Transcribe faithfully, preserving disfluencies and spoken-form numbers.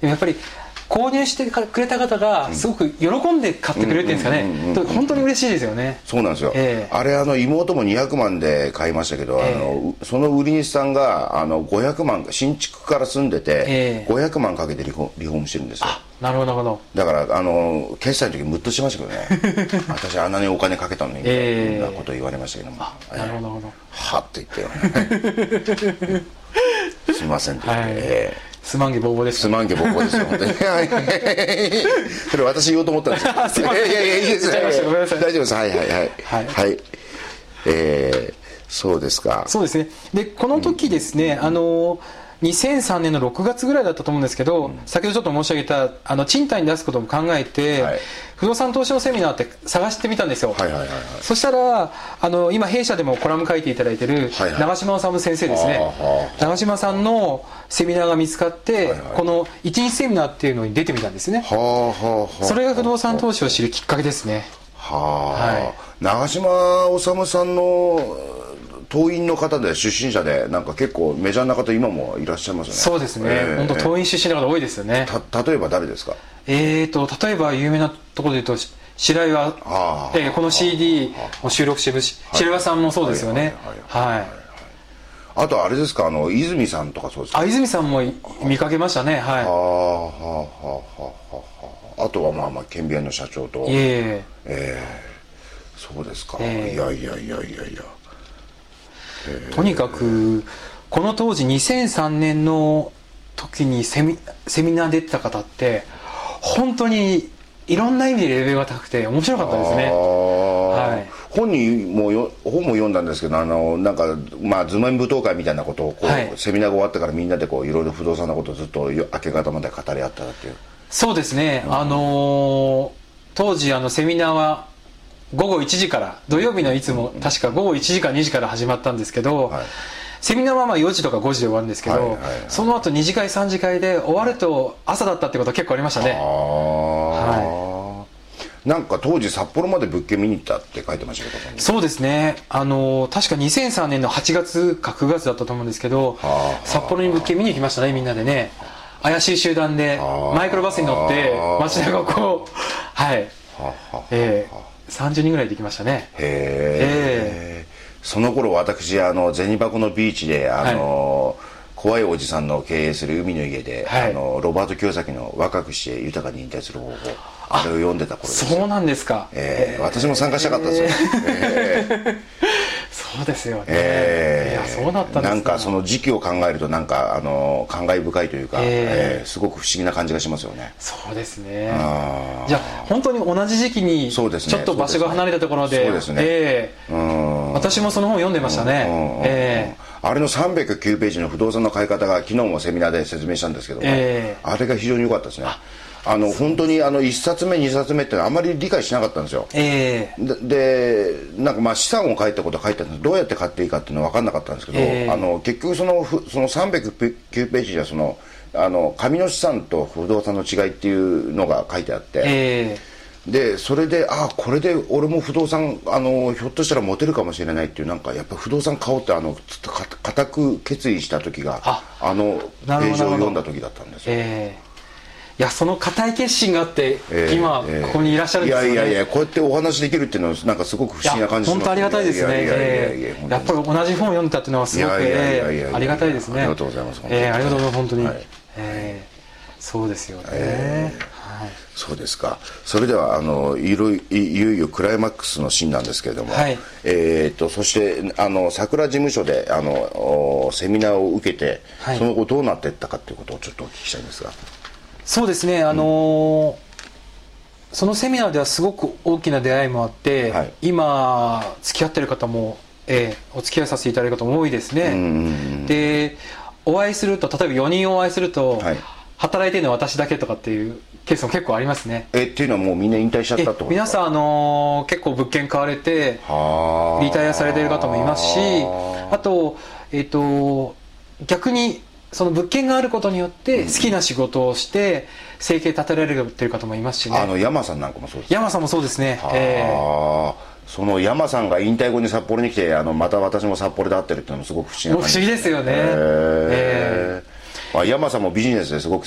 やっぱり購入してくれた方がすごく喜んで買ってくれるっていうんですかね、本当に嬉しいですよね。 そうなんですよ、 えー、 あれあの妹もにひゃくまんで買いましたけど、えー、あのその売り主さんがあのごひゃくまん、新築から住んでて、えー、ごひゃくまんかけてリフォリフォームしてるんですよ。 あ、なるほどなるほど。 だからあの決済の時ムッとしましたけどね私あんなにお金かけたのにみたいなことを言われましたけども、 えー、なるほどなるほど、 はっと言ってよすみませんで、はい、えーすまんげぼうぼうです。 すまんげぼうぼうですよ本当にそれ私言おうと思ったんですよいやいやいやいいです大丈夫です。はいはいはいはい、はい、えー、そうですか。 そうですね。でこの時ですね、うん、あのにせんさんねんのろくがつぐらいだったと思うんですけど、うん、先ほどちょっと申し上げたあの賃貸に出すことも考えて、はい、不動産投資のセミナーって探してみたんですよ。はいはいはいはい、そしたらあの今弊社でもコラム書いていただいてる長嶋治先生ですね、はいはい、長嶋さんのセミナーが見つかって、はいはい、このいちにちセミナーっていうのに出てみたんですね。はあはあ、それが不動産投資を知るきっかけですね。 はあ、はい、長嶋治さんの党員の方で出身者でなんか結構メジャーな方今もいらっしゃいますよね。 そうですね、えー、本当党員出身の方多いですよね。 た例えば誰ですか。 えーと例えば有名なところで言うと白岩、えー、この シーディー を収録してる白岩さんもそうですよね。はい。 あとあれですか、あの泉さんとかそうですか。 あ、泉さんも見かけましたね。はい。はあはあはあはあ。あとはまあまあ顕微鏡の社長と。えー、えー、そうですか。えー、いやいやいやいやいや。 とにかくこの当時にせんさんねんの時にセミ、セミナー出てた方って本当にいろんな意味でレベルが高くて面白かったですね。はい、 本にもよ本も読んだんですけど、あのなんかまあ図面舞踏会みたいなことをこう、はい、セミナーが終わってからみんなでこういろいろ不動産のことをずっと明け方まで語り合ったっていう。 そうですね、うん、あのー、当時あのセミナーはごごいちじから土曜日のいつも確かごごいちじかにじから始まったんですけど、はい、セミナーはまあよじとかごじで終わるんですけど、はいはいはい、その後にじかいさんじかいで終わると朝だったってことは結構ありましたね。 はい、なんか当時札幌まで物件見に行ったって書いてましたけど。 そうですね、あの確かにせんさんねんのはちがつかくがつだったと思うんですけど、札幌に物件見に行きましたね、みんなでね。怪しい集団でマイクロバスに乗って街中をこうはいえーさんじゅうにんぐらいできましたね。 へえ。その頃私あの銭箱のビーチであの、はい、怖いおじさんの経営する海の家で、はい、あのロバート清崎の若くして豊かに引退する方法、あれを読んでた頃です。 そうなんですか。 えー、私も参加したかったですよ。えー、そうですよね。 えー、 いやそうだったんですね。 なんかその時期を考えるとなんかあの感慨深いというか、えーえー、すごく不思議な感じがしますよね。 そうですね。じゃあ本当に同じ時期にちょっと場所が離れたところで、 そうですね。 えー、うん私もその本を読んでましたね。えー、あれのさんびゃくきゅうページの不動産の買い方が昨日もセミナーで説明したんですけども、えー、あれが非常に良かったですね。あの本当にあのいっさつめにさつめってあまり理解しなかったんですよ。えー、で, でなんかまあ資産を書いたこと書いてあるんです。どうやって買っていいかっていうのは分かんなかったんですけど、えー、あの結局そのそのさんびゃくきゅうページではそのあの紙の資産と不動産の違いっていうのが書いてあって、えー、でそれであこれで俺も不動産あのひょっとしたら持てるかもしれないっていうなんかやっぱ不動産買おうってあの固く決意した時が あ, あのページを読んだ時だったんですよ。えーいやその固い決心があって、えー、今ここにいらっしゃるんですよね。 いやいやいやこうやってお話できるっていうのはなんかすごく不思議な感じしますね。 本当ありがたいですね。やっぱり同じ本を読んだっていうのはすごくありがたいですね。 ありがとうございます。 えー、ありがとうございます本当に、はいえー、そうですよね、えーはい、そうですか。それではあのいよいよクライマックスのシーンなんですけれども、はいえー、とそしてあの桜事務所であのセミナーを受けて、はい、その後どうなっていったかということをちょっとお聞きしたいんですが。 そうですね、あのーうん、そのセミナーではすごく大きな出会いもあって、はい、今付き合ってる方も、えー、お付き合いさせていただいる方も多いですね。うんうんうん、でお会いすると例えばよにんお会いすると、はい、働いてるのは私だけとかっていうケースも結構ありますね。 えっていうのはもうみんな引退しちゃったってことですか。 皆さん、あのー、結構物件買われてリタイアされている方もいますし、あと、えーと逆にその物件があることによって好きな仕事をして生計立てられるっていう方もいますしね。 あの山さんなんかもそうです。 山さんもそうですね。 えー、その山さんが引退後に札幌に来てあのまた私も札幌で会ってるっていうのもすごく不思議な感じ。 不思議ですよね。えーえー、山さんもビジネスですごく